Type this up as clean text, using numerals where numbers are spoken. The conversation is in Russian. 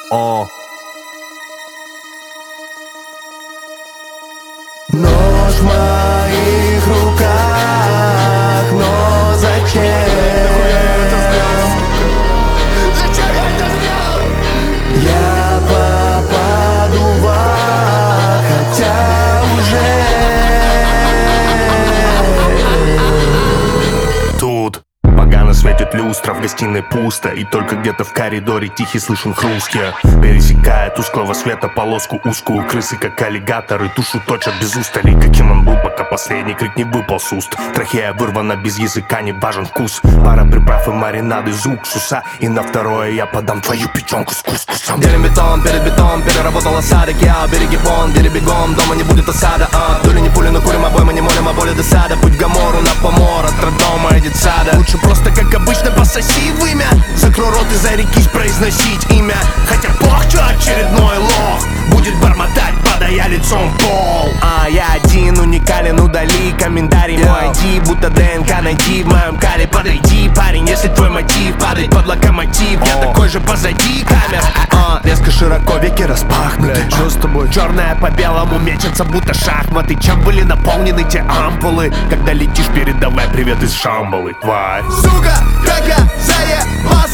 Нож в моих руках, но зачем? Я попаду в ад, хотя уже тут погано светит люстра, в гостиной пусто, и только где-то в коридоре тихий слышен хруст. Пересекая тусклого света полоску узкую, крысы как аллигаторы душу точат без устали. Каким он был, пока последний крик не выпал с уст. Трахея вырвана без языка, не важен вкус. Пара приправ и маринады из уксуса, и на второе я подам твою печенку с кускусом. Делим бетон, переработал осадок. Я береги бон, бери бегом, дома не будет осада. Дули не пули, но курим обои, мы не молим о боли досада. Путь в Гомору на помор, от роддома и детсада. Лучше просто, как обычно, пососи в имя. Закрой рот и зарекись произносить имя. Хотя бог, что очередной лох будет бормотать, падая лицом в пол. Я один, уникален, удали комментарий. Мой ID, будто ДНК найди в моем каре. Подойди, парень, если твой мотив падать под локомотив. Я такой же позади камер. Резко широко, веки распахнуты. Что с тобой? Черная по белому мечется, будто шахматы. Чем были наполнены те ампулы? Когда летишь, передавай привет из Шамбалы, тварь. Сука, как я заебался.